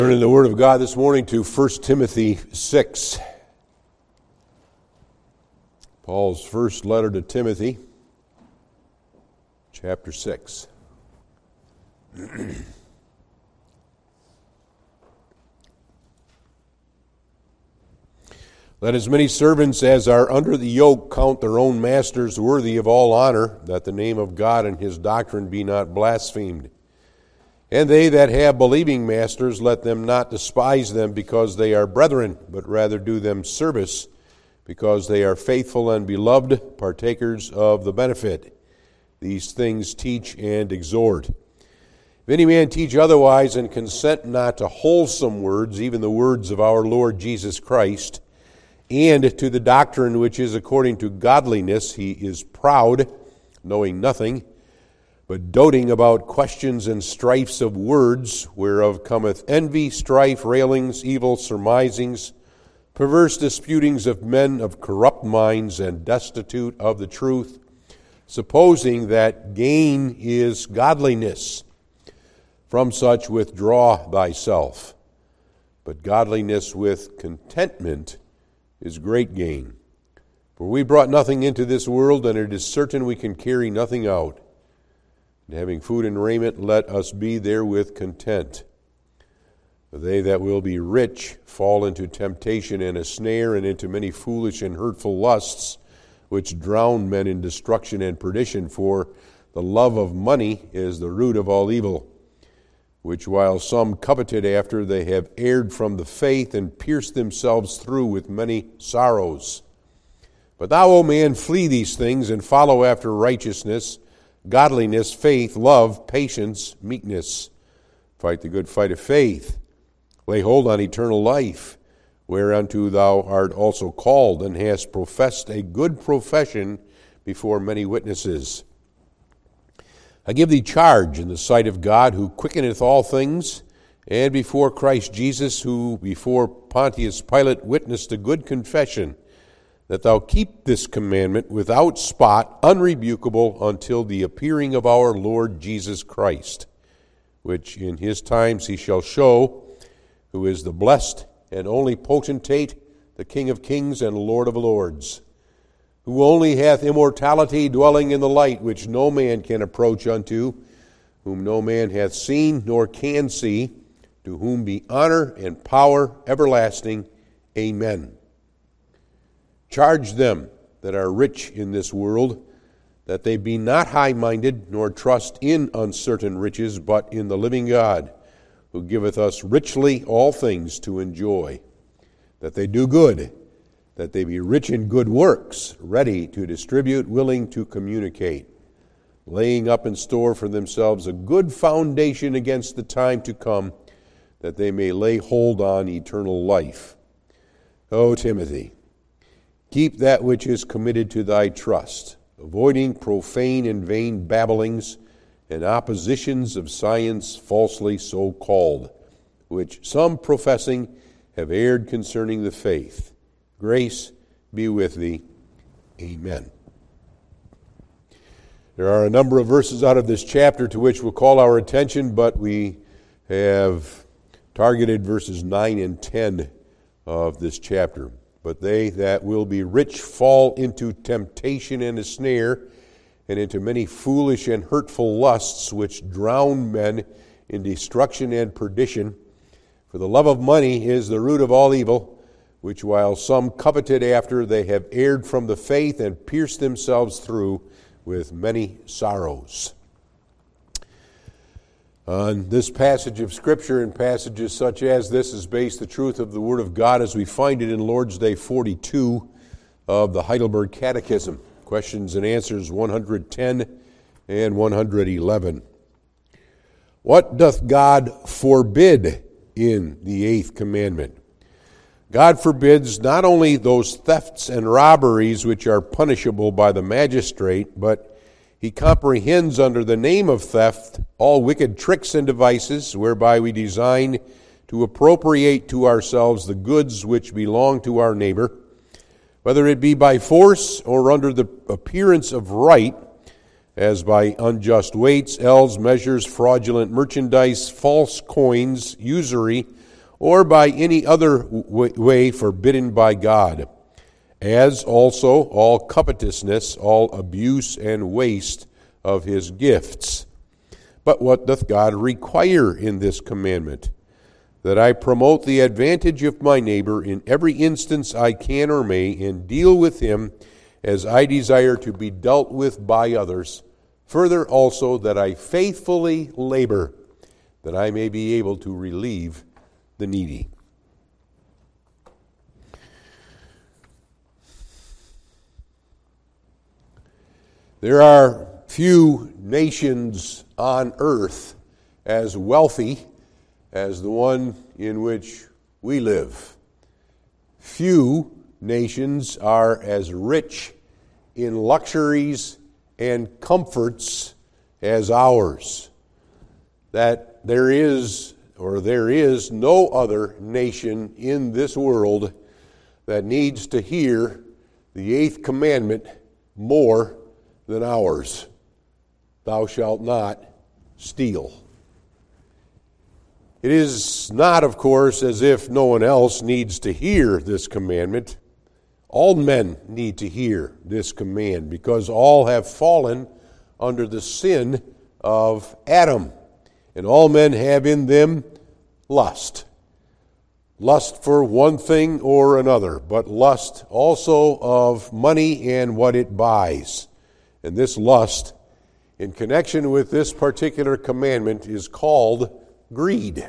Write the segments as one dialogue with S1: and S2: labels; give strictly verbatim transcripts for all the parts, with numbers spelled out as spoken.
S1: Turning the Word of God this morning to First Timothy six. Paul's first letter to Timothy, chapter six. Let as many servants as are under the yoke count their own masters worthy of all honor, that the name of God and his doctrine be not blasphemed. And they that have believing masters, let them not despise them because they are brethren, but rather do them service, because they are faithful and beloved, partakers of the benefit. These things teach and exhort. If any man teach otherwise, and consent not to wholesome words, even the words of our Lord Jesus Christ, and to the doctrine which is according to godliness, he is proud, knowing nothing, but doting about questions and strifes of words, whereof cometh envy, strife, railings, evil surmisings, perverse disputings of men of corrupt minds and destitute of the truth, supposing that gain is godliness. From such withdraw thyself. But godliness with contentment is great gain. For we brought nothing into this world, and it is certain we can carry nothing out. And having food and raiment, let us be therewith content. But they that will be rich fall into temptation and a snare, and into many foolish and hurtful lusts, which drown men in destruction and perdition. For the love of money is the root of all evil, which while some coveted after, they have erred from the faith, and pierced themselves through with many sorrows. But thou, O man, flee these things, and follow after righteousness, godliness, faith, love, patience, meekness. Fight the good fight of faith. Lay hold on eternal life, whereunto thou art also called, and hast professed a good profession before many witnesses. I give thee charge in the sight of God, who quickeneth all things, and before Christ Jesus, who before Pontius Pilate witnessed a good confession, that thou keep this commandment without spot, unrebukable, until the appearing of our Lord Jesus Christ, which in his times he shall show, who is the blessed and only potentate, the King of kings and Lord of lords, who only hath immortality, dwelling in the light, which no man can approach unto, whom no man hath seen nor can see, to whom be honor and power everlasting. Amen. Charge them that are rich in this world, that they be not high-minded, nor trust in uncertain riches, but in the living God, who giveth us richly all things to enjoy. That they do good, that they be rich in good works, ready to distribute, willing to communicate, laying up in store for themselves a good foundation against the time to come, that they may lay hold on eternal life. O Timothy, keep that which is committed to thy trust, avoiding profane and vain babblings and oppositions of science falsely so called, which some professing have erred concerning the faith. Grace be with thee. Amen. There are a number of verses out of this chapter to which we'll call our attention, but we have targeted verses nine and ten of this chapter. But they that will be rich fall into temptation and a snare, and into many foolish and hurtful lusts, which drown men in destruction and perdition. For the love of money is the root of all evil, which while some coveted after, they have erred from the faith, and pierced themselves through with many sorrows. On this passage of Scripture and passages such as this is based the truth of the Word of God as we find it in Lord's Day forty-two of the Heidelberg Catechism, questions and answers one hundred ten and one hundred eleven. What doth God forbid in the eighth commandment? God forbids not only those thefts and robberies which are punishable by the magistrate, but he comprehends under the name of theft all wicked tricks and devices whereby we design to appropriate to ourselves the goods which belong to our neighbor, whether it be by force or under the appearance of right, as by unjust weights, ells, measures, fraudulent merchandise, false coins, usury, or by any other way forbidden by God, as also all covetousness, all abuse and waste of his gifts. But what doth God require in this commandment? That I promote the advantage of my neighbor in every instance I can or may, and deal with him as I desire to be dealt with by others. Further also, that I faithfully labor, that I may be able to relieve the needy. There are few nations on earth as wealthy as the one in which we live. Few nations are as rich in luxuries and comforts as ours. That there is, or there is no other nation in this world that needs to hear the eighth commandment more than ours. Thou shalt not steal. It is not, of course, as if no one else needs to hear this commandment. All men need to hear this command because all have fallen under the sin of Adam. And all men have in them lust. Lust for one thing or another, but lust also of money and what it buys. And this lust, in connection with this particular commandment, is called greed.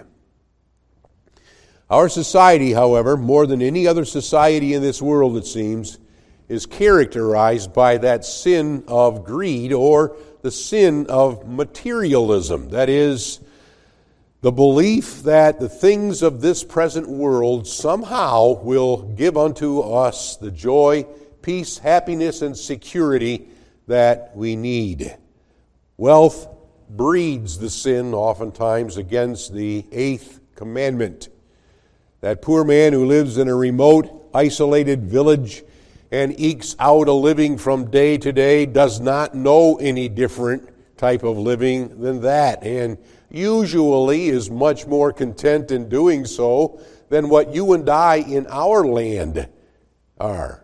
S1: Our society, however, more than any other society in this world, it seems, is characterized by that sin of greed, or the sin of materialism. That is, the belief that the things of this present world somehow will give unto us the joy, peace, happiness, and security that we need. Wealth breeds the sin oftentimes against the eighth commandment. That poor man who lives in a remote, isolated village and ekes out a living from day to day does not know any different type of living than that, and usually is much more content in doing so than what you and I in our land are.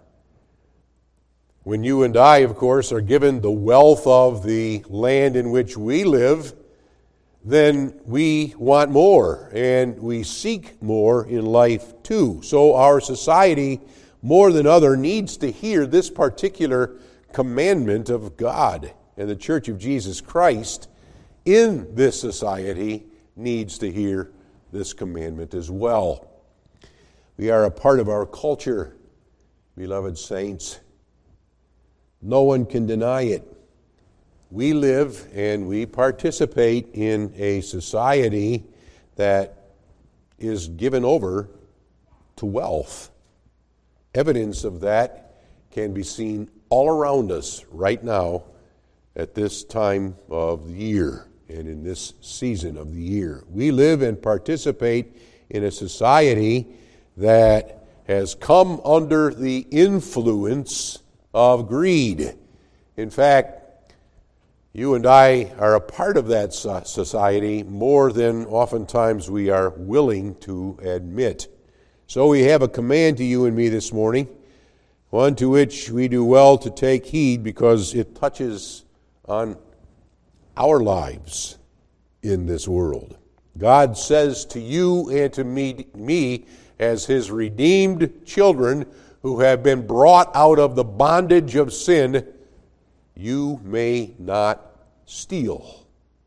S1: When you and I, of course, are given the wealth of the land in which we live, then we want more, and we seek more in life too. So our society, more than other, needs to hear this particular commandment of God. And the Church of Jesus Christ in this society needs to hear this commandment as well. We are a part of our culture, beloved saints. No one can deny it. We live and we participate in a society that is given over to wealth. Evidence of that can be seen all around us right now at this time of the year and in this season of the year. We live and participate in a society that has come under the influence of greed. In fact, you and I are a part of that society more than oftentimes we are willing to admit. So we have a command to you and me this morning, one to which we do well to take heed because it touches on our lives in this world. God says to you and to me, me as His redeemed children who have been brought out of the bondage of sin, you may not steal.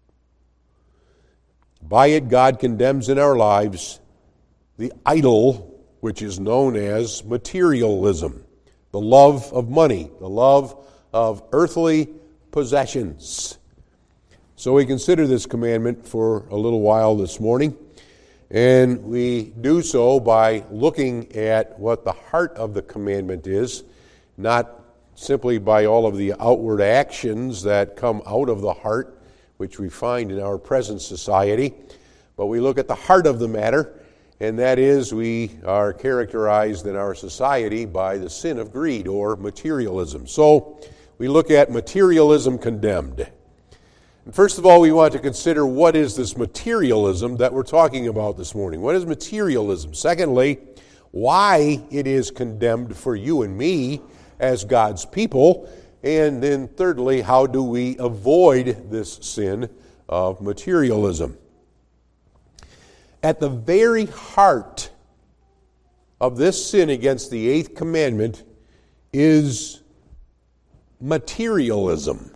S1: By it, God condemns in our lives the idol which is known as materialism, the love of money, the love of earthly possessions. So we consider this commandment for a little while this morning, and we do so by looking at what the heart of the commandment is, not simply by all of the outward actions that come out of the heart, which we find in our present society, but we look at the heart of the matter, and that is we are characterized in our society by the sin of greed or materialism. So we look at materialism condemned. And first of all, we want to consider what is this materialism that we're talking about this morning. What is materialism? Secondly, why it is condemned for you and me as God's people. And then thirdly, how do we avoid this sin of materialism? At the very heart of this sin against the eighth commandment is materialism.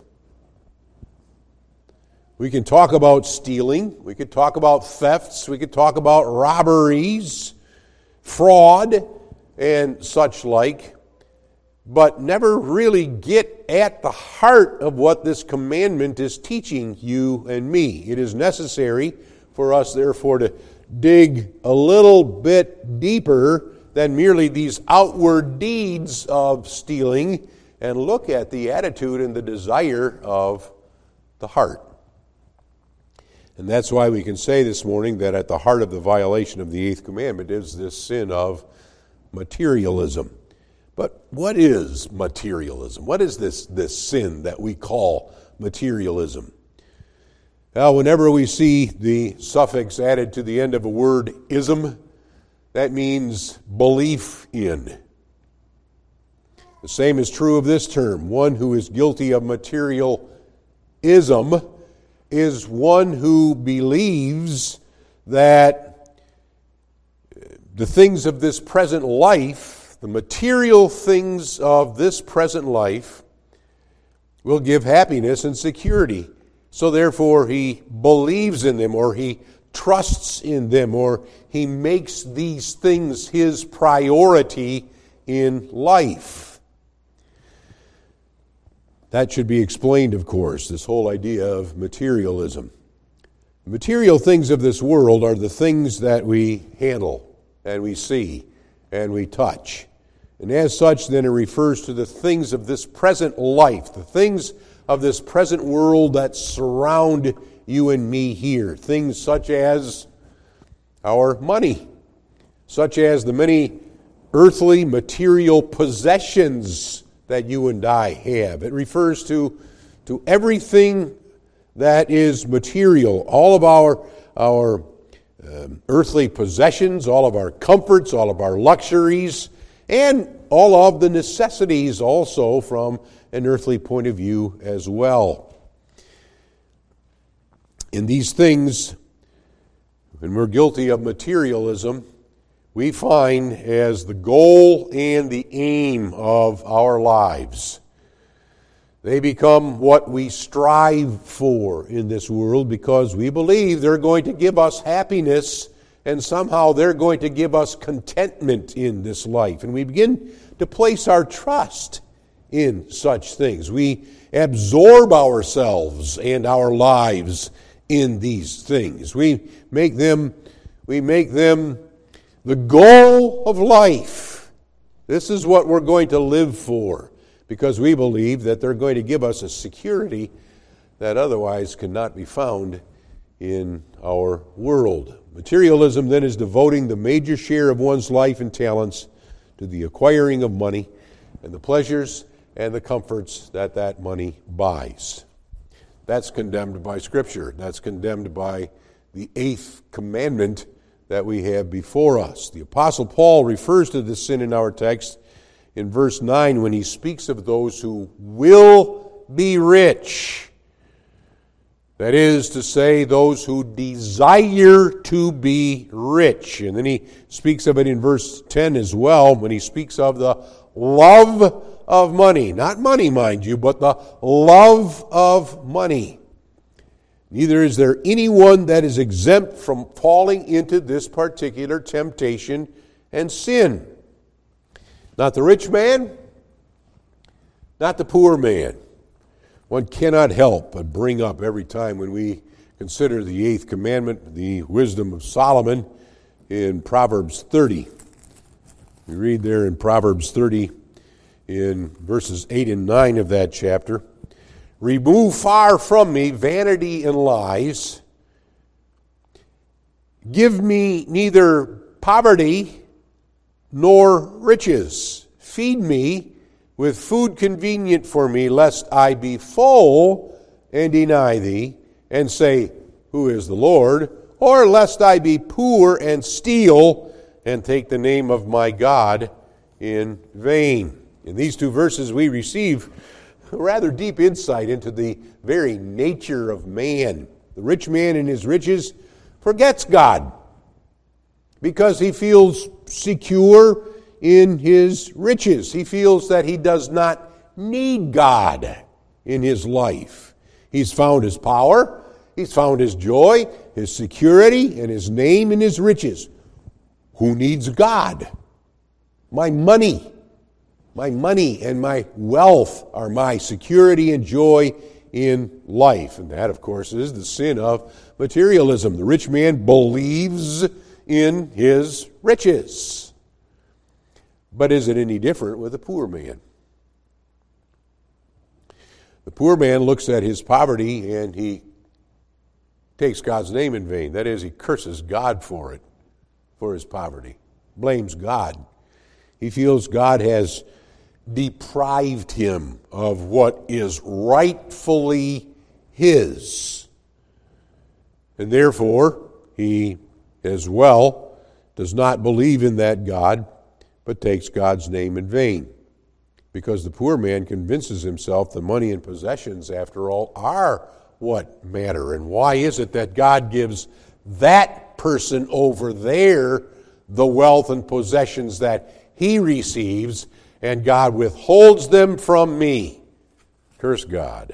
S1: We can talk about stealing, we could talk about thefts, we could talk about robberies, fraud, and such like, but never really get at the heart of what this commandment is teaching you and me. It is necessary for us, therefore, to dig a little bit deeper than merely these outward deeds of stealing and look at the attitude and the desire of the heart. And that's why we can say this morning that at the heart of the violation of the eighth commandment is this sin of materialism. But what is materialism? What is this, this sin that we call materialism? Well, whenever we see the suffix added to the end of a word, ism, that means belief in. The same is true of this term. One who is guilty of materialism is one who believes that the things of this present life, the material things of this present life, will give happiness and security. So therefore he believes in them, or he trusts in them, or he makes these things his priority in life. That should be explained, of course, this whole idea of materialism. The material things of this world are the things that we handle and we see and we touch. And as such, then, it refers to the things of this present life, the things of this present world that surround you and me here. Things such as our money, such as the many earthly material possessions that you and I have. It refers to, to everything that is material, all of our, our um, earthly possessions, all of our comforts, all of our luxuries, and all of the necessities also from an earthly point of view as well. In these things, when we're guilty of materialism, we find as the goal and the aim of our lives. They become what we strive for in this world because we believe they're going to give us happiness and somehow they're going to give us contentment in this life. And we begin to place our trust in such things. We absorb ourselves and our lives in these things. We make them, we make them the goal of life. This is what we're going to live for because we believe that they're going to give us a security that otherwise cannot be found in our world. Materialism then is devoting the major share of one's life and talents to the acquiring of money and the pleasures and the comforts that that money buys. That's condemned by Scripture. That's condemned by the eighth commandment that we have before us. The Apostle Paul refers to this sin in our text in verse nine when he speaks of those who will be rich. That is to say, those who desire to be rich. And then he speaks of it in verse ten as well when he speaks of the love of money. Not money, mind you, but the love of money. Neither is there anyone that is exempt from falling into this particular temptation and sin. Not the rich man, not the poor man. One cannot help but bring up every time when we consider the eighth commandment, the wisdom of Solomon in Proverbs thirty. We read there in Proverbs thirty in verses eight and nine of that chapter. Remove far from me vanity and lies. Give me neither poverty nor riches. Feed me with food convenient for me, lest I be full and deny thee, and say, Who is the Lord? Or lest I be poor and steal, and take the name of my God in vain. In these two verses we receive a rather deep insight into the very nature of man. The rich man in his riches forgets God because he feels secure in his riches. He feels that he does not need God in his life. He's found his power, he's found his joy, his security, and his name in his riches. Who needs God? My money, my money and my wealth are my security and joy in life. And that, of course, is the sin of materialism. The rich man believes in his riches. But is it any different with the poor man? The poor man looks at his poverty and he takes God's name in vain. That is, he curses God for it, for his poverty, blames God. He feels God has deprived him of what is rightfully his. And therefore, he as well does not believe in that God, but takes God's name in vain. Because the poor man convinces himself the money and possessions, after all, are what matter. And why is it that God gives that person over there the wealth and possessions that he receives, and God withholds them from me? Curse God.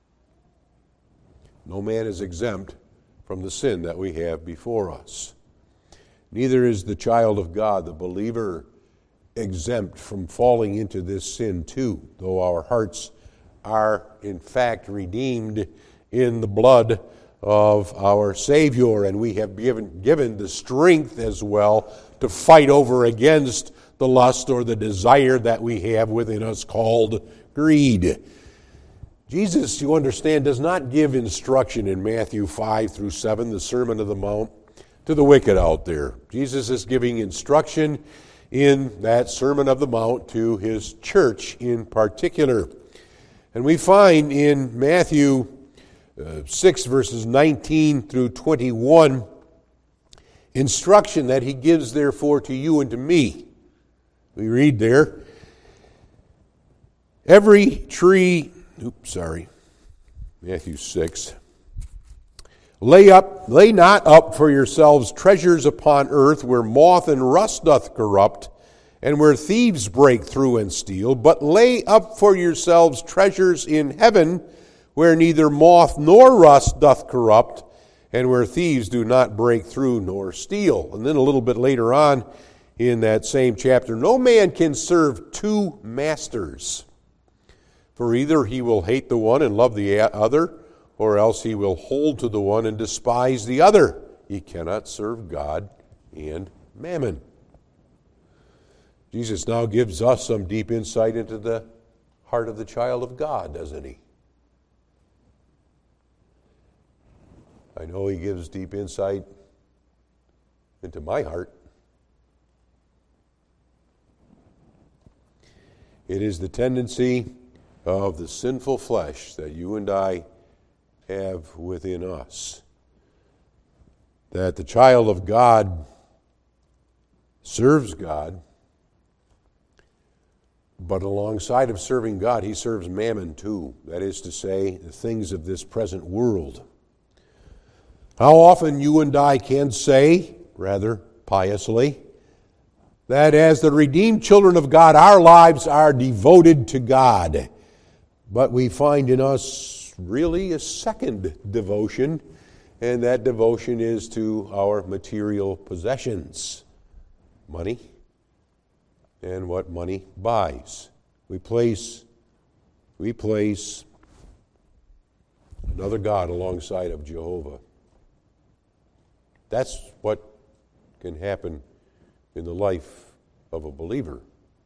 S1: No man is exempt from the sin that we have before us. Neither is the child of God, the believer, exempt from falling into this sin too, though our hearts are in fact redeemed in the blood of our Savior, and we have given, given the strength as well to fight over against the lust or the desire that we have within us called greed. Jesus, you understand, does not give instruction in Matthew five through seven, the Sermon on the Mount, to the wicked out there. Jesus is giving instruction in that Sermon on the Mount to his church in particular. And we find in Matthew uh, six, verses nineteen through twenty-one, instruction that he gives therefore to you and to me. We read there, every tree, oops, sorry, Matthew six, Lay up, lay not up for yourselves treasures upon earth, where moth and rust doth corrupt, and where thieves break through and steal, but lay up for yourselves treasures in heaven, where neither moth nor rust doth corrupt, and where thieves do not break through nor steal. And then a little bit later on in that same chapter, no man can serve two masters, for either he will hate the one and love the other, or else he will hold to the one and despise the other. Ye cannot serve God and mammon. Jesus now gives us some deep insight into the heart of the child of God, doesn't he? I know he gives deep insight into my heart. It is the tendency of the sinful flesh that you and I have within us, that the child of God serves God, but alongside of serving God, he serves mammon too. That is to say, the things of this present world. How often you and I can say, rather piously, that as the redeemed children of God, our lives are devoted to God, but we find in us really a second devotion, and that devotion is to our material possessions, money, and what money buys. We place, we place another God alongside of Jehovah. That's what can happen in the life of a believer.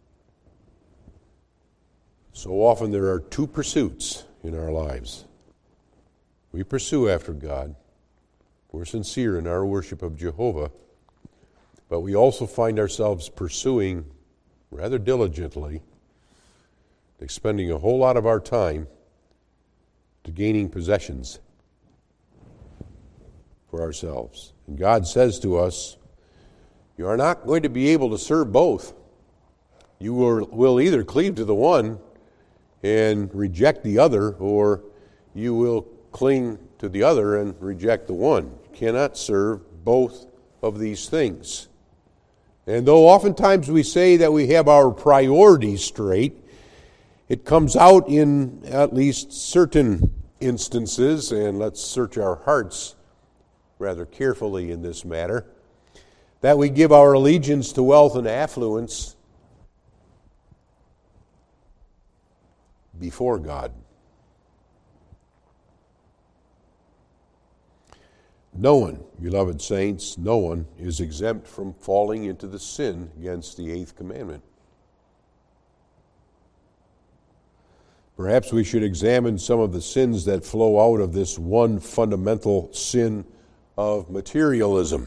S1: So often there are two pursuits in our lives. We pursue after God. We're sincere in our worship of Jehovah, but we also find ourselves pursuing rather diligently, expending a whole lot of our time to gaining possessions for ourselves. And God says to us, you are not going to be able to serve both. You will, will either cleave to the one and reject the other, or you will cling to the other and reject the one. You cannot serve both of these things. And though oftentimes we say that we have our priorities straight, it comes out in at least certain instances, and let's search our hearts rather carefully in this matter, that we give our allegiance to wealth and affluence before God. No one, beloved saints, no one is exempt from falling into the sin against the eighth commandment. Perhaps we should examine some of the sins that flow out of this one fundamental sin of materialism.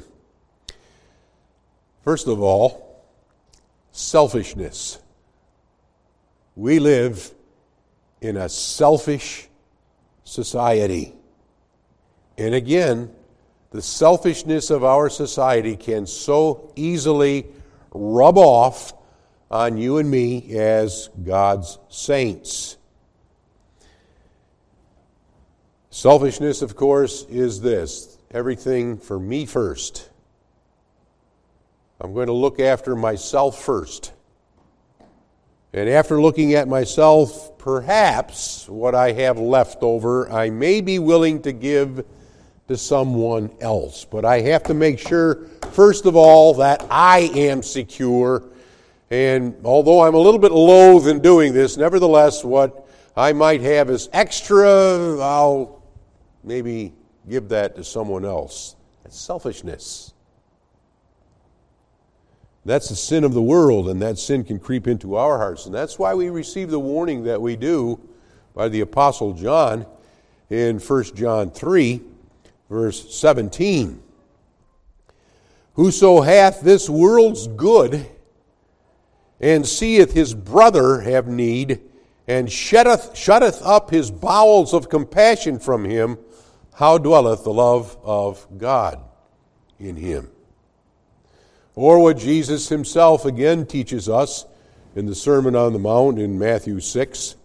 S1: First of all, selfishness. We live in a selfish society. And again, the selfishness of our society can so easily rub off on you and me as God's saints. Selfishness, of course, is this: everything for me first. I'm going to look after myself first. And after looking at myself, perhaps what I have left over, I may be willing to give to someone else. But I have to make sure, first of all, that I am secure. And although I'm a little bit loath in doing this, nevertheless, what I might have as extra, I'll maybe give that to someone else. That's selfishness. That's the sin of the world, and that sin can creep into our hearts. And that's why we receive the warning that we do by the Apostle John in First John three, verse seventeen. Whoso hath this world's good, and seeth his brother have need, and shutteth, shutteth up his bowels of compassion from him, how dwelleth the love of God in him? Or what Jesus himself again teaches us in the Sermon on the Mount in Matthew six,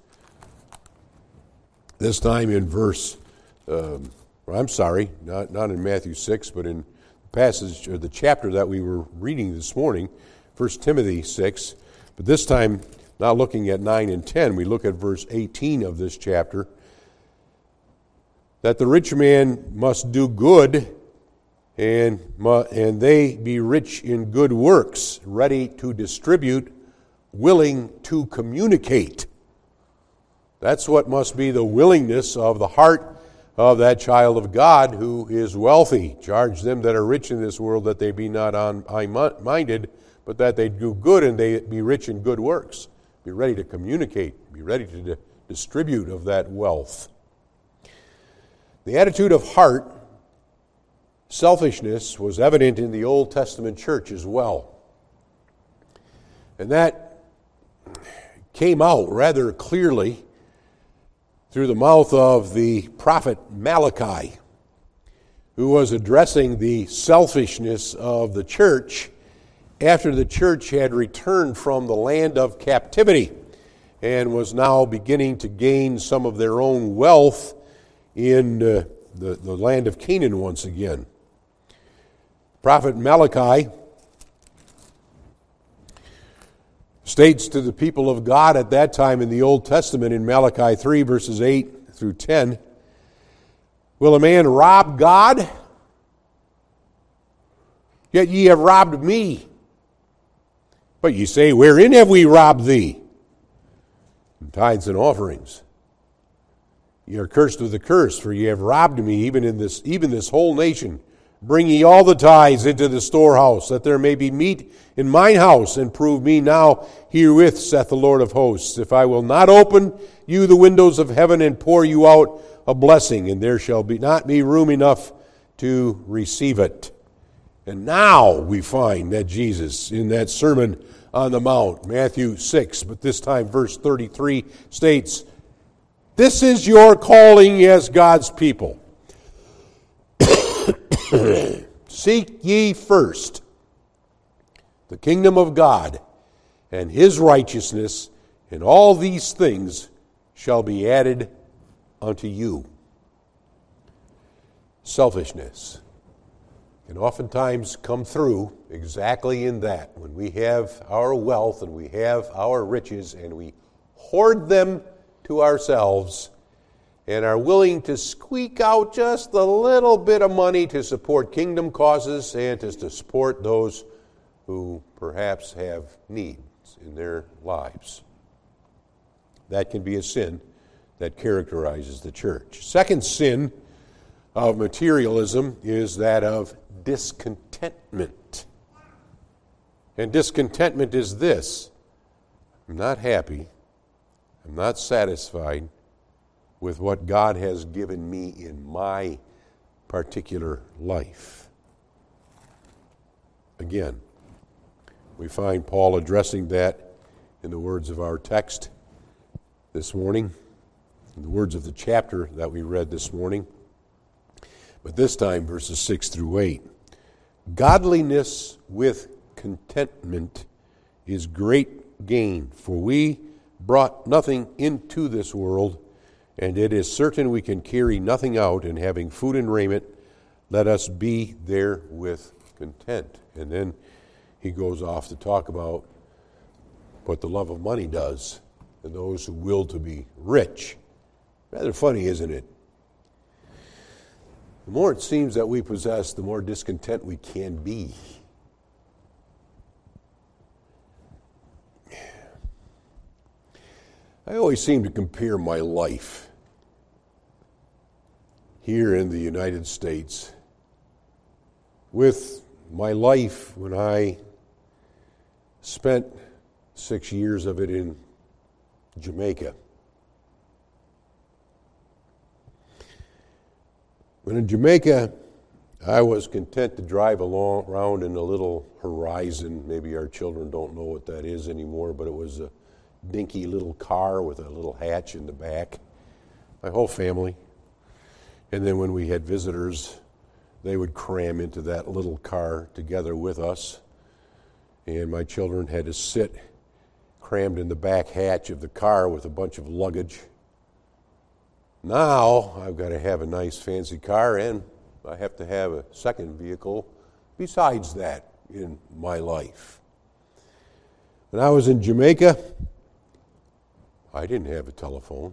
S1: this time in verse, um, I'm sorry, not, not in Matthew six, but in the passage or the chapter that we were reading this morning, First Timothy six, but this time not looking at nine and ten, we look at verse eighteen of this chapter, that the rich man must do good, and, and they be rich in good works, ready to distribute, willing to communicate. That's what must be the willingness of the heart of that child of God who is wealthy. Charge them that are rich in this world that they be not high-minded, but that they do good and they be rich in good works. Be ready to communicate. Be ready to di- distribute of that wealth. The attitude of heart, selfishness, was evident in the Old Testament church as well. And that came out rather clearly through the mouth of the prophet Malachi, who was addressing the selfishness of the church after the church had returned from the land of captivity and was now beginning to gain some of their own wealth in uh, the, the land of Canaan once again. Prophet Malachi states to the people of God at that time in the Old Testament in Malachi three, verses eight through ten, will a man rob God? Yet ye have robbed me. But ye say, wherein have we robbed thee? In tithes and offerings. Ye are cursed with a curse, for ye have robbed me, even in this, even this whole nation. Bring ye all the tithes into the storehouse, that there may be meat in mine house, and prove me now herewith, saith the Lord of hosts, if I will not open you the windows of heaven and pour you out a blessing, and there shall be not be room enough to receive it. And now we find that Jesus, in that Sermon on the Mount, Matthew six, but this time verse thirty-three, states, This is your calling as God's people. Seek ye first the kingdom of God and his righteousness, and all these things shall be added unto you. Selfishness can oftentimes come through exactly in that. When we have our wealth and we have our riches and we hoard them to ourselves and are willing to squeak out just a little bit of money to support kingdom causes and to support those who perhaps have needs in their lives. That can be a sin that characterizes the church. Second sin of materialism is that of discontentment. And discontentment is this: I'm not happy, I'm not satisfied with what God has given me in my particular life. Again, we find Paul addressing that in the words of our text this morning, in the words of the chapter that we read this morning, but this time verses six through eight. Godliness with contentment is great gain, for we brought nothing into this world, and it is certain we can carry nothing out, and having food and raiment, let us be therewith content. And then he goes off to talk about what the love of money does and those who will to be rich. Rather funny, isn't it? The more it seems that we possess, the more discontent we can be. I always seem to compare my life here in the United States with my life when I spent six years of it in Jamaica. When in Jamaica, I was content to drive along around in a little Horizon. Maybe our children don't know what that is anymore, but it was a dinky little car with a little hatch in the back. My whole family. And then when we had visitors, they would cram into that little car together with us. And my children had to sit crammed in the back hatch of the car with a bunch of luggage. Now I've got to have a nice fancy car, and I have to have a second vehicle besides that in my life. When I was in Jamaica, I didn't have a telephone.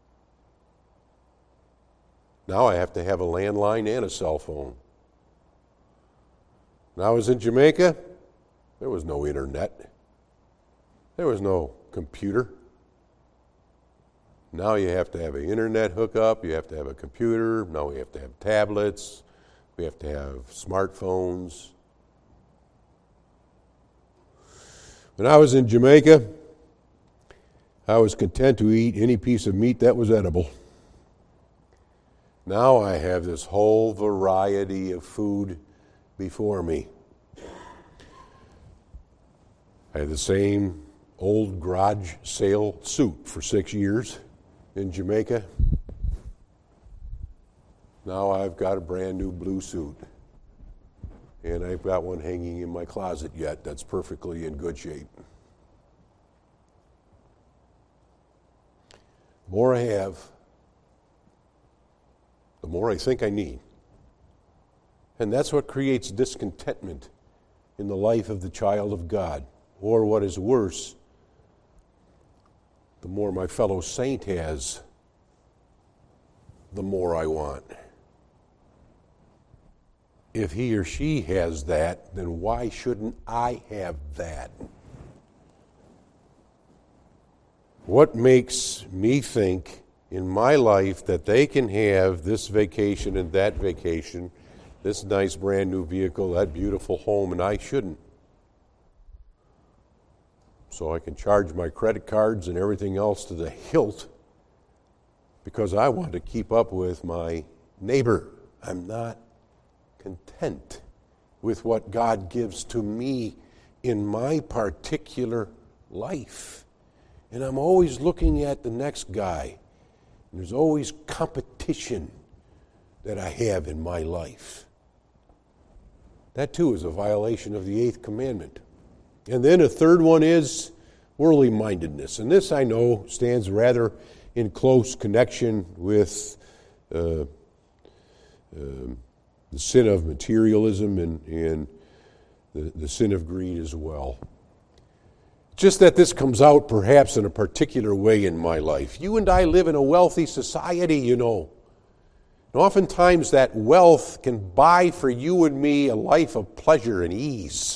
S1: Now I have to have a landline and a cell phone. When I was in Jamaica, there was no internet. There was no computer. Now you have to have an internet hookup, you have to have a computer, now we have to have tablets, we have to have smartphones. When I was in Jamaica, I was content to eat any piece of meat that was edible. Now I have this whole variety of food before me. I had the same old garage sale suit for six years in Jamaica. Now I've got a brand new blue suit. And I've got one hanging in my closet yet that's perfectly in good shape. The more I have, the more I think I need. And that's what creates discontentment in the life of the child of God. Or what is worse, the more my fellow saint has, the more I want. If he or she has that, then why shouldn't I have that? What makes me think in my life that they can have this vacation and that vacation, this nice brand new vehicle, that beautiful home, and I shouldn't? So I can charge my credit cards and everything else to the hilt because I want to keep up with my neighbor. I'm not content with what God gives to me in my particular life. And I'm always looking at the next guy There's always competition that I have in my life. That too is a violation of the eighth commandment. And then a third one is worldly mindedness. And this, I know, stands rather in close connection with uh, uh, the sin of materialism and, and the, the sin of greed as well. Just that this comes out perhaps in a particular way in my life. You and I live in a wealthy society, you know. And oftentimes that wealth can buy for you and me a life of pleasure and ease,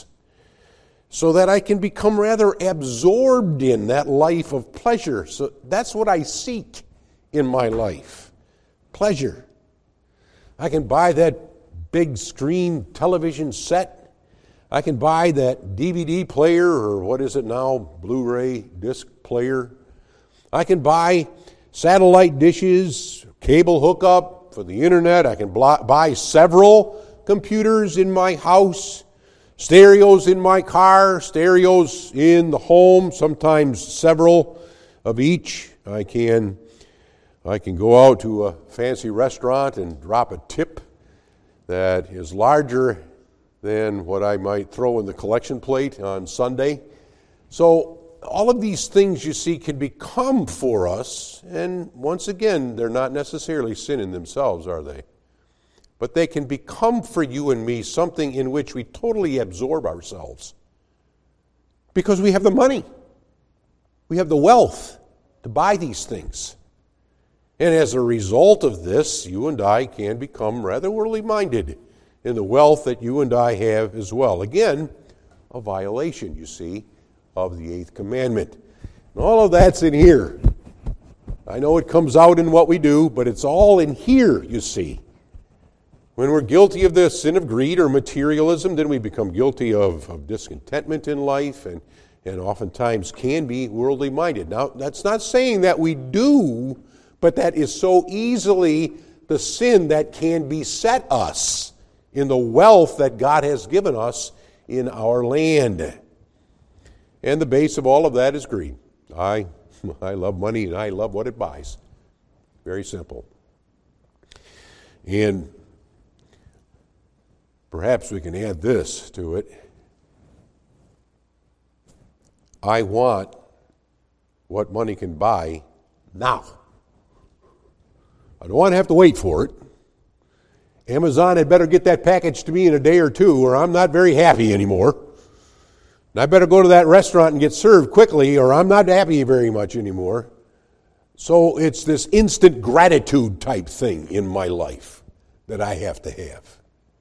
S1: so that I can become rather absorbed in that life of pleasure. So that's what I seek in my life, pleasure. I can buy that big screen television set. I can buy that D V D player, or what is it now, Blu-ray disc player. I can buy satellite dishes, cable hookup for the internet. I can buy several computers in my house, stereos in my car, stereos in the home, sometimes several of each. I can, I can go out to a fancy restaurant and drop a tip that is larger than what I might throw in the collection plate on Sunday. So all of these things, you see, can become for us, and once again, they're not necessarily sin in themselves, are they? But they can become for you and me something in which we totally absorb ourselves. Because we have the money. We have the wealth to buy these things. And as a result of this, you and I can become rather worldly minded in the wealth that you and I have as well. Again, a violation, you see, of the eighth commandment. And all of that's in here. I know it comes out in what we do, but it's all in here, you see. When we're guilty of the sin of greed or materialism, then we become guilty of, of discontentment in life, and, and oftentimes can be worldly minded. Now, that's not saying that we do, but that is so easily the sin that can beset us in the wealth that God has given us in our land. And the base of all of that is greed. I, I love money and I love what it buys. Very simple. And perhaps we can add this to it. I want what money can buy now. I don't want to have to wait for it. Amazon had better get that package to me in a day or two, or I'm not very happy anymore. And I better go to that restaurant and get served quickly, or I'm not happy very much anymore. So it's this instant gratitude type thing in my life that I have to have.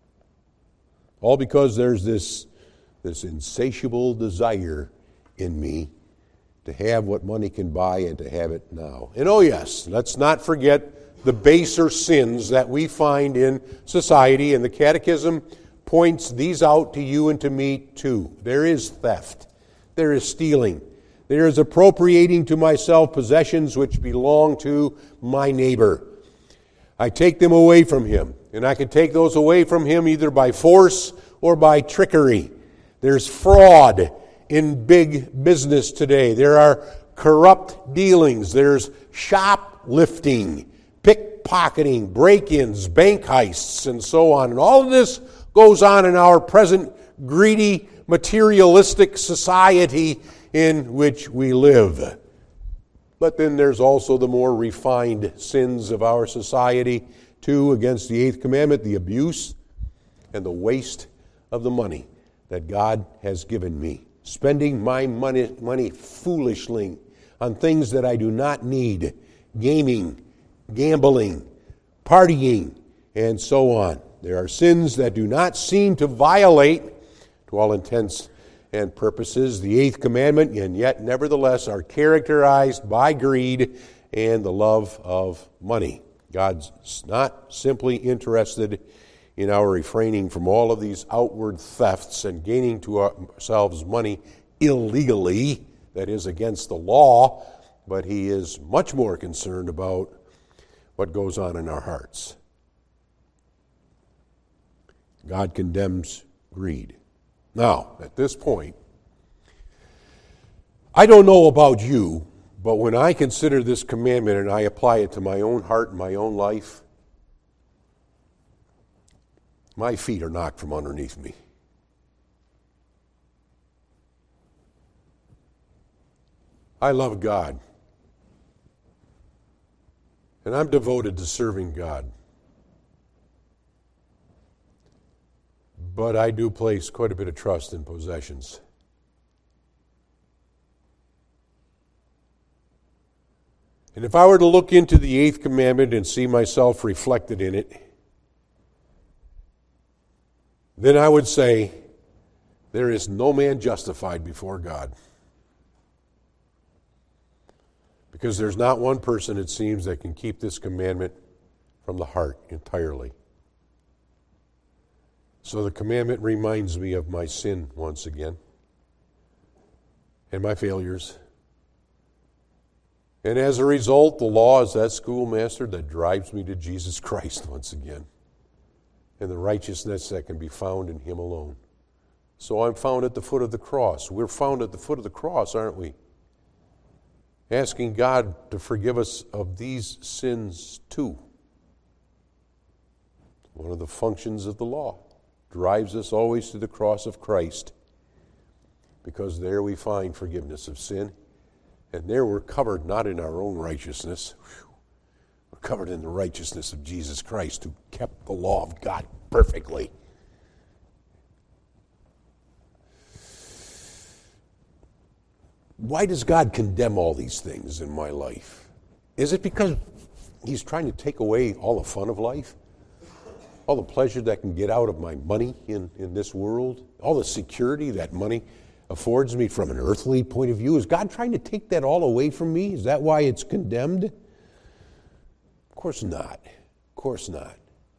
S1: All because there's this, this insatiable desire in me to have what money can buy and to have it now. And oh yes, let's not forget the baser sins that we find in society, and the Catechism points these out to you and to me too. There is theft. There is stealing. There is appropriating to myself possessions which belong to my neighbor. I take them away from him, and I can take those away from him either by force or by trickery. There's fraud in big business today. There are corrupt dealings. There's shoplifting, pickpocketing, break-ins, bank heists, and so on. And all of this goes on in our present greedy, materialistic society in which we live. But then there's also the more refined sins of our society, too, against the eighth commandment, the abuse and the waste of the money that God has given me. Spending my money, money foolishly on things that I do not need, gaming, gambling, partying, and so on. There are sins that do not seem to violate, to all intents and purposes, the eighth commandment, and yet nevertheless are characterized by greed and the love of money. God's not simply interested in our refraining from all of these outward thefts and gaining to ourselves money illegally, that is against the law, but He is much more concerned about what goes on in our hearts. God condemns greed. Now, at this point, I don't know about you, But when I consider this commandment and I apply it to my own heart and my own life, my feet are knocked from underneath me. I love God. And I'm devoted to serving God. But I do place quite a bit of trust in possessions. And if I were to look into the eighth commandment and see myself reflected in it, then I would say, there is no man justified before God. Because there's not one person, it seems, that can keep this commandment from the heart entirely. So the commandment reminds me of my sin once again, and my failures. And as a result, the law is that schoolmaster that drives me to Jesus Christ once again, and the righteousness that can be found in Him alone. So I'm found at the foot of the cross. We're found at the foot of the cross, aren't we? Asking God to forgive us of these sins too. One of the functions of the law drives us always to the cross of Christ, because there we find forgiveness of sin, and there we're covered not in our own righteousness. We're covered in the righteousness of Jesus Christ, who kept the law of God perfectly. Why does God condemn all these things in my life? Is it because He's trying to take away all the fun of life? All the pleasure that can get out of my money in, in this world? All the security that money affords me from an earthly point of view? Is God trying to take that all away from me? Is that why it's condemned? Of course not. Of course not.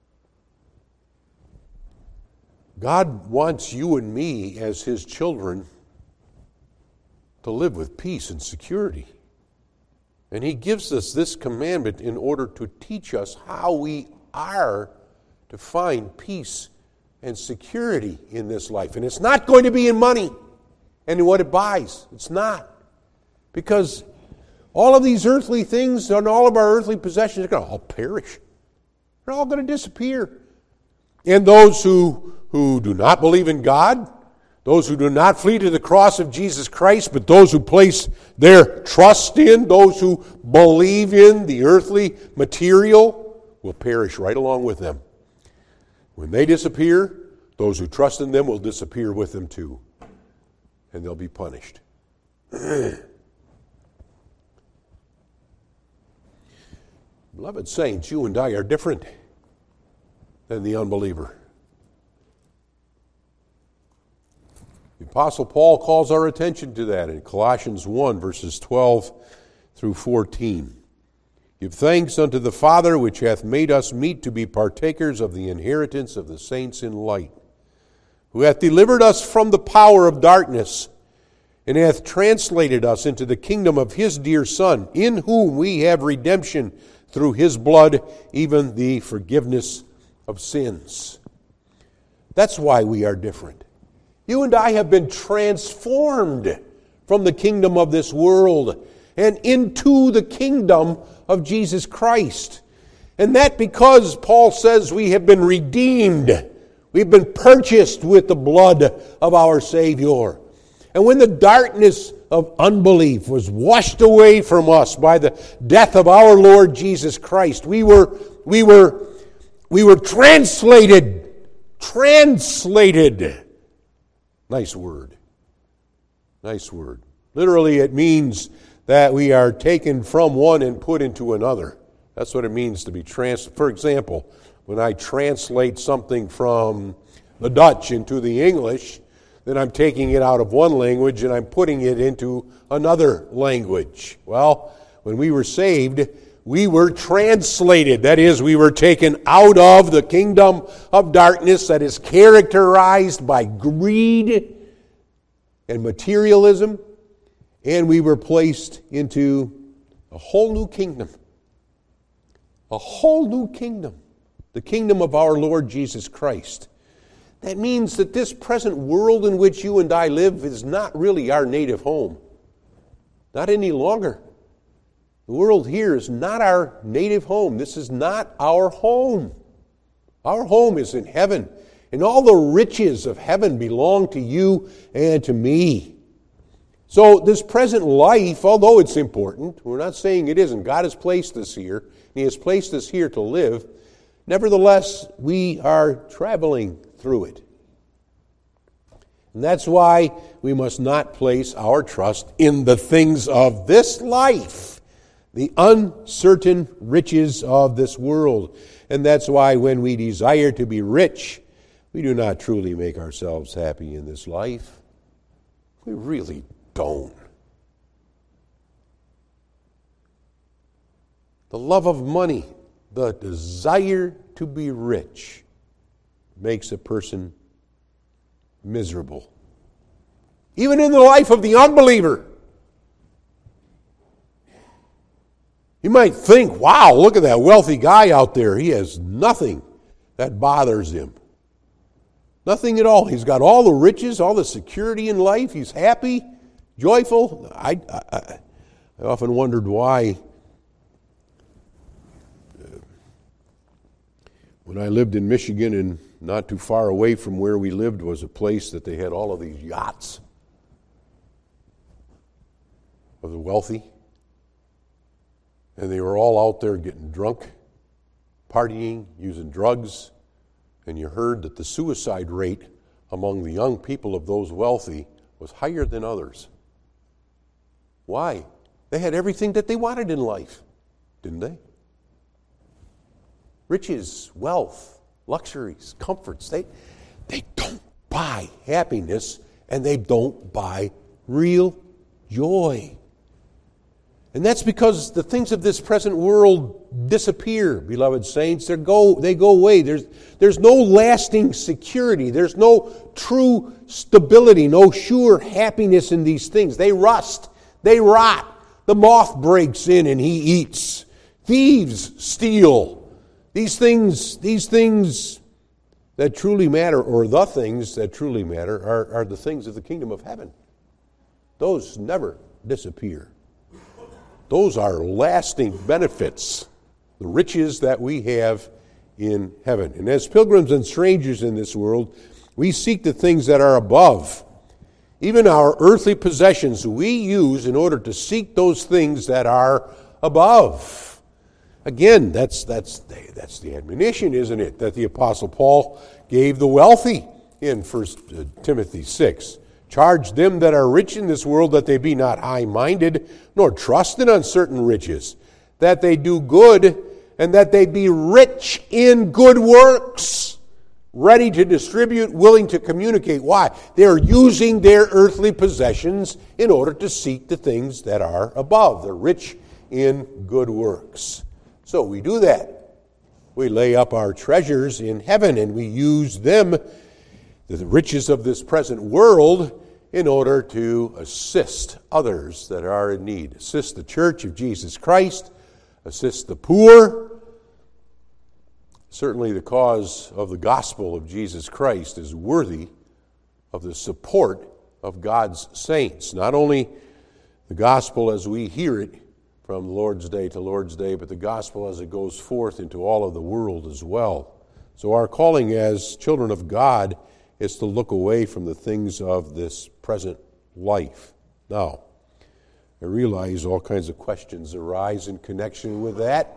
S1: God wants you and me as His children to live with peace and security. And He gives us this commandment in order to teach us how we are to find peace and security in this life. And it's not going to be in money and in what it buys. It's not. Because all of these earthly things and all of our earthly possessions are going to all perish. They're all going to disappear. And those who, who do not believe in God, those who do not flee to the cross of Jesus Christ, but those who place their trust in, those who believe in the earthly material, will perish right along with them. When they disappear, those who trust in them will disappear with them too, and they'll be punished. Beloved saints, you and I are different than the unbeliever. The Apostle Paul calls our attention to that in Colossians one, verses twelve through fourteen. Give thanks unto the Father, which hath made us meet to be partakers of the inheritance of the saints in light, who hath delivered us from the power of darkness, and hath translated us into the kingdom of His dear Son, in whom we have redemption through His blood, even the forgiveness of sins. That's why we are different. You and I have been transformed from the kingdom of this world and into the kingdom of Jesus Christ. And that because Paul says we have been redeemed. We've been purchased with the blood of our Savior. And when the darkness of unbelief was washed away from us by the death of our Lord Jesus Christ, we were, we were, we were translated, translated. Nice word. Nice word. Literally, it means that we are taken from one and put into another. That's what it means to be trans. For example, when I translate something from the Dutch into the English, then I'm taking it out of one language and I'm putting it into another language. Well, when we were saved, we were translated. That is, we were taken out of the kingdom of darkness that is characterized by greed and materialism, and we were placed into a whole new kingdom. A whole new kingdom. The kingdom of our Lord Jesus Christ. That means that this present world in which you and I live is not really our native home. Not any longer. The world here is not our native home. This is not our home. Our home is in heaven, and all the riches of heaven belong to you and to me. So this present life, although it's important, we're not saying it isn't. God has placed us here, and He has placed us here to live. Nevertheless, we are traveling through it. And that's why we must not place our trust in the things of this life, the uncertain riches of this world. And that's why when we desire to be rich, we do not truly make ourselves happy in this life. We really don't. The love of money, the desire to be rich, makes a person miserable. Even in the life of the unbeliever. You might think, wow, look at that wealthy guy out there. He has nothing that bothers him. Nothing at all. He's got all the riches, all the security in life. He's happy, joyful. I, I, I often wondered why uh, when I lived in Michigan, and not too far away from where we lived was a place that they had all of these yachts of the wealthy. And they were all out there getting drunk, partying, using drugs. And you heard that the suicide rate among the young people of those wealthy was higher than others. Why? They had everything that they wanted in life, didn't they? Riches, wealth, luxuries, comforts. They, they don't buy happiness, and they don't buy real joy. And that's because the things of this present world disappear, beloved saints. They go, they go away. There's, there's no lasting security. There's no true stability, no sure happiness in these things. They rust. They rot. The moth breaks in and he eats. Thieves steal. These things, these things that truly matter, or the things that truly matter, are, are the things of the kingdom of heaven. Those never disappear. Those are lasting benefits, the riches that we have in heaven. And as pilgrims and strangers in this world, we seek the things that are above. Even our earthly possessions we use in order to seek those things that are above. Again, that's, that's, that's the admonition, isn't it, that the Apostle Paul gave the wealthy in First Timothy six. Charge them that are rich in this world that they be not high-minded, nor trust in uncertain riches, that they do good, and that they be rich in good works, ready to distribute, willing to communicate. Why? They are using their earthly possessions in order to seek the things that are above. They're rich in good works. So we do that. We lay up our treasures in heaven, and we use them, the riches of this present world, in order to assist others that are in need. Assist the church of Jesus Christ, assist the poor. Certainly the cause of the gospel of Jesus Christ is worthy of the support of God's saints. Not only the gospel as we hear it from Lord's Day to Lord's Day, but the gospel as it goes forth into all of the world as well. So our calling as children of God is to look away from the things of this present life. Now, I realize all kinds of questions arise in connection with that.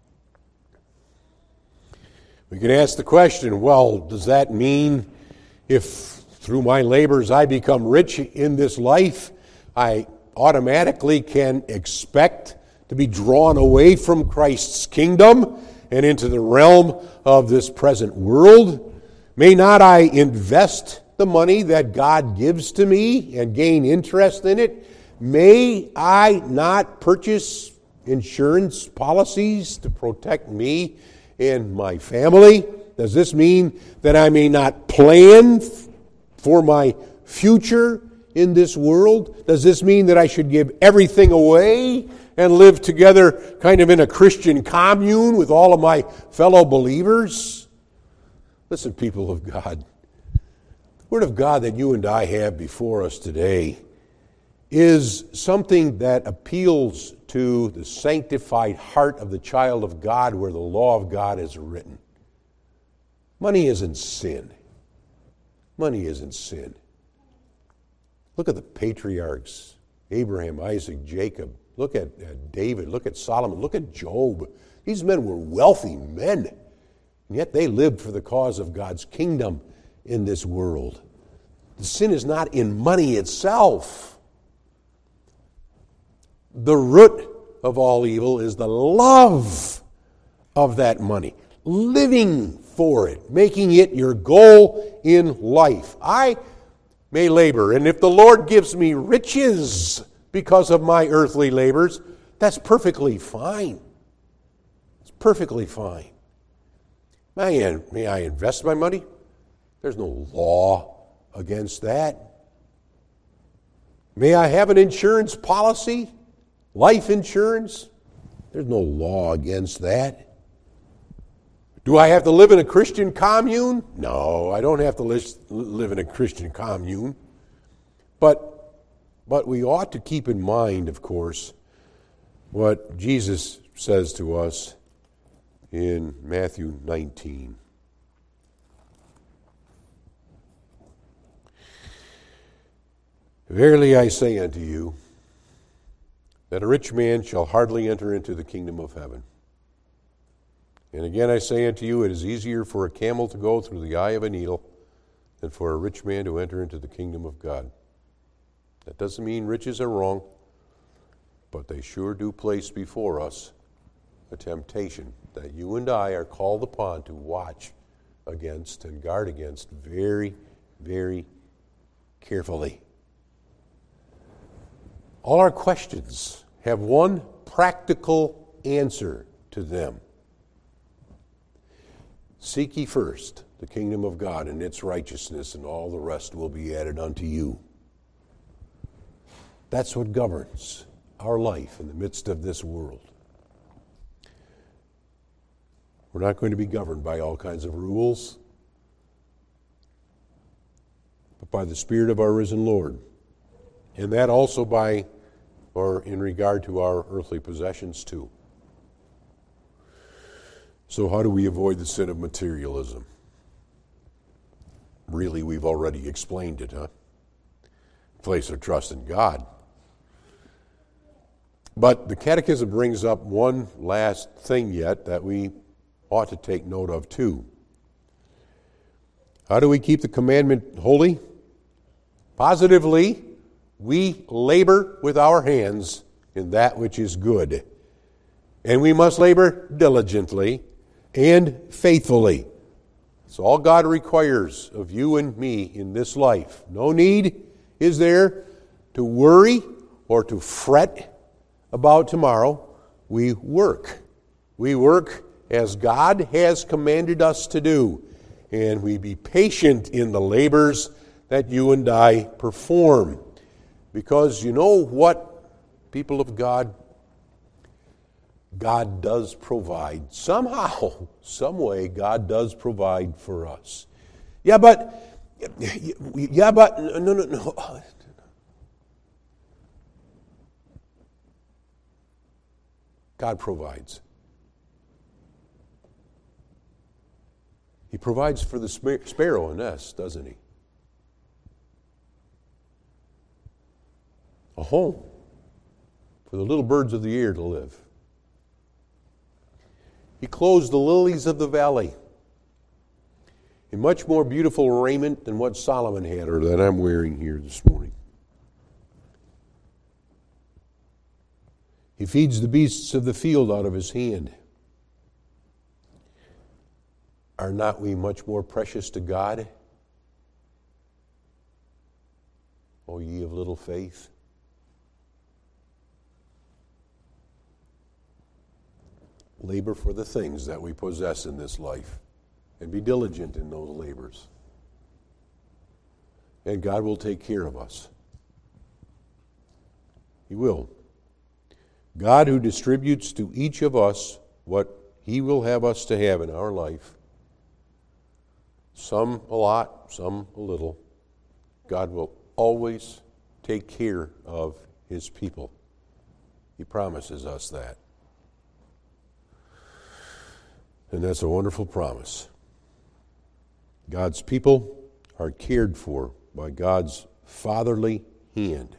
S1: We can ask the question, well, does that mean if through my labors I become rich in this life, I automatically can expect to be drawn away from Christ's kingdom and into the realm of this present world? May not I invest the money that God gives to me and gain interest in it? May I not purchase insurance policies to protect me and my family? Does this mean that I may not plan for my future in this world? Does this mean that I should give everything away and live together kind of in a Christian commune with all of my fellow believers? Listen, people of God, the Word of God that you and I have before us today is something that appeals to the sanctified heart of the child of God where the law of God is written. Money isn't sin. Money isn't sin. Look at the patriarchs, Abraham, Isaac, Jacob. Look at uh, David. Look at Solomon. Look at Job. These men were wealthy men, and yet they lived for the cause of God's kingdom in this world. The sin is not in money itself. The root of all evil is the love of that money, living for it, making it your goal in life. I may labor, and if the Lord gives me riches because of my earthly labors, that's perfectly fine. It's perfectly fine. May I, may I invest my money? There's no law against that. May I have an insurance policy? Life insurance? There's no law against that. Do I have to live in a Christian commune? No, I don't have to live in a Christian commune. But, but we ought to keep in mind, of course, what Jesus says to us in Matthew nineteen. Verily I say unto you, that a rich man shall hardly enter into the kingdom of heaven. And again I say unto you, it is easier for a camel to go through the eye of a needle than for a rich man to enter into the kingdom of God. That doesn't mean riches are wrong, but they sure do place before us a temptation that you and I are called upon to watch against and guard against very, very carefully. All our questions have one practical answer to them. Seek ye first the kingdom of God and its righteousness, and all the rest will be added unto you. That's what governs our life in the midst of this world. We're not going to be governed by all kinds of rules, but by the Spirit of our risen Lord. And that also by, or in regard to our earthly possessions too. So how do we avoid the sin of materialism? Really, we've already explained it, huh? Place our trust in God. But the Catechism brings up one last thing yet that we ought to take note of too. How do we keep the commandment holy? Positively, we labor with our hands in that which is good. And we must labor diligently and faithfully. It's all God requires of you and me in this life. No need is there to worry or to fret about tomorrow. We work. We work as God has commanded us to do. And we be patient in the labors that you and I perform. Because you know what, people of God? God does provide. Somehow, some way, God does provide for us. Yeah, but, yeah, but, no, no, no. God provides. He provides for the sparrow and nest, doesn't he? A home for the little birds of the air to live. He clothes the lilies of the valley in much more beautiful raiment than what Solomon had or that I'm wearing here this morning. He feeds the beasts of the field out of his hand. Are not we much more precious to God? O ye of little faith. Labor for the things that we possess in this life and be diligent in those labors. And God will take care of us. He will. God, who distributes to each of us what He will have us to have in our life, some a lot, some a little, God will always take care of His people. He promises us that. And that's a wonderful promise. God's people are cared for by God's fatherly hand.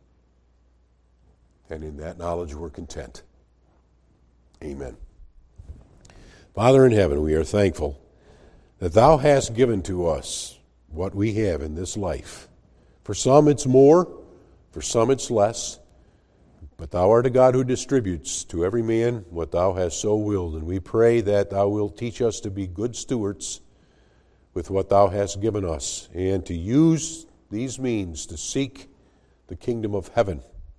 S1: And in that knowledge we're content. Amen. Father in heaven, we are thankful that Thou hast given to us what we have in this life. For some it's more, for some it's less, but Thou art a God who distributes to every man what Thou hast so willed, and we pray that Thou wilt teach us to be good stewards with what Thou hast given us, and to use these means to seek the kingdom of heaven,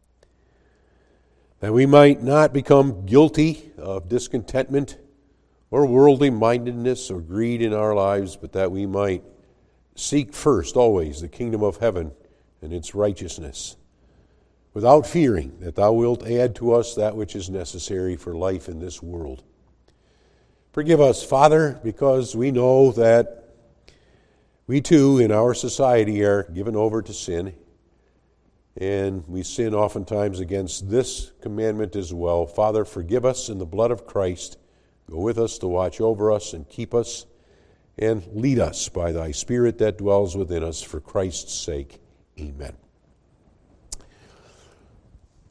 S1: that we might not become guilty of discontentment or worldly mindedness or greed in our lives, but that we might seek first always the kingdom of heaven and its righteousness, without fearing that Thou wilt add to us that which is necessary for life in this world. Forgive us, Father, because we know that we too in our society are given over to sin, and we sin oftentimes against this commandment as well. Father, forgive us in the blood of Christ. Go with us to watch over us and keep us, and lead us by Thy Spirit that dwells within us for Christ's sake. Amen.